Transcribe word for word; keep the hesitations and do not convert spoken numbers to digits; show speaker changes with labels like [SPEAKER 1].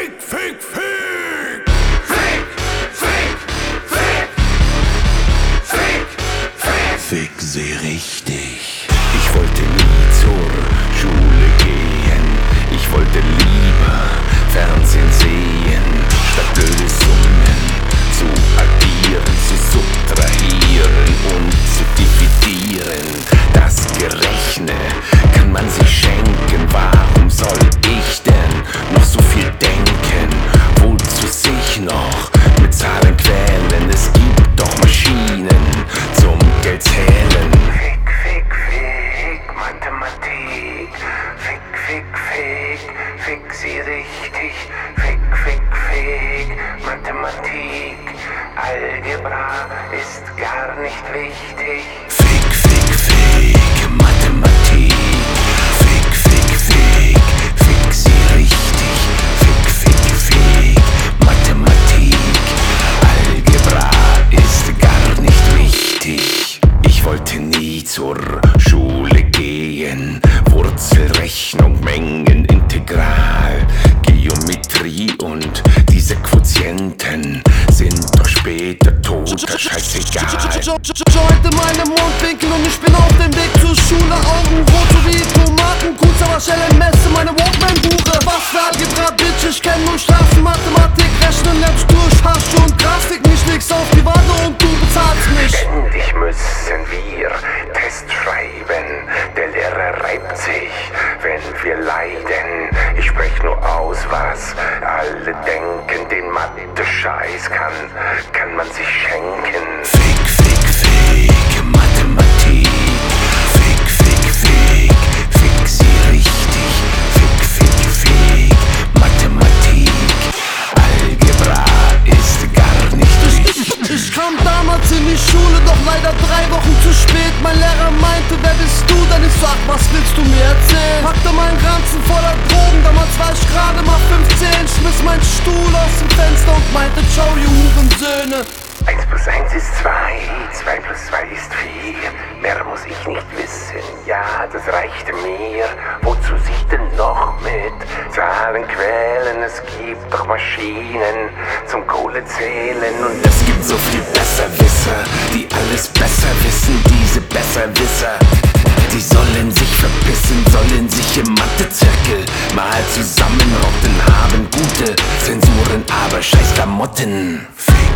[SPEAKER 1] Fick, fick, fick!
[SPEAKER 2] Fick, fick, fick! Fick, fick!
[SPEAKER 1] Fick sie richtig. Ich wollte nie zur Schule gehen. Ich wollte lieber Fernsehen sehen, statt Lösungen zu addieren, zu subtrahieren und zu dividieren. Das Gerechne kann man sich schenken. Warum soll ich denn noch so viel denken? Wozu sich noch mit Zahlen quälen? Es gibt doch Maschinen zum Geld zählen.
[SPEAKER 3] Fick, fick, fick, Mathematik. Fick, fick, fick, fick sie richtig. Fick, fick, fick, Mathematik. Algebra ist gar nicht wichtig.
[SPEAKER 1] Fick, fick, fick, Mathematik. Fick, fick, fick, fick sie richtig. Fick, fick, fick, Mathematik. Algebra ist gar nicht wichtig. Ich wollte nie zur Schule gehen. Wurzelrechnung, Mengen, Integral, Geometrie und diese Quotienten sind doch später toter Scheißegal.
[SPEAKER 4] Joint in meinem Mundwinkel und ich bin auf dem Weg zur Schule. Augen rot so wie Tomaten, kurz aber schnell im Messe meine Walkman-Buche. Was für Algebra, Bitch, ich kenn nur Straßenmathematik. Rechnen lernst durch Hasch und Grafik, mich legst auf die Wade und du bezahlst mich.
[SPEAKER 3] Ständig müssen wir Test schreiben. Der Lehrer reibt sich, wenn wir leiden. Ich sprech nur aus, was alle denken. Den Mathe-Scheiß kann, kann man sich schenken.
[SPEAKER 1] Fick, fick, fick, Mathematik. Fick, fick, fick, fick sie richtig. Fick, fick, fick, Mathematik. Algebra ist gar nicht wichtig.
[SPEAKER 4] Ich kam damals in die Schule, doch leider drei Wochen zu spät. Mein Lehrer meinte, wer bist du? Denn ich sag, was willst du mir erzählen? Packte meinen Ranzen voller Drogen, damals war ich gerade mal fünfzehn. Schmiss meinen Stuhl aus dem Fenster und meinte, ciao, ihr Hurensöhne.
[SPEAKER 3] Eins plus eins ist zwei, zwei plus zwei ist vier. Mehr muss ich nicht wissen, ja, das reichte mir. Wozu sich denn noch mit Zahlen quälen? Es gibt doch Maschinen zum Kohle zählen. Und
[SPEAKER 1] Es gibt so viel Besserwisser, die alles besser wissen. Diese Besserwisser, die sollen sich verpissen, sollen sich im Mathezirkel mal zusammenrotten, haben gute Zensuren, aber scheiß Klamotten.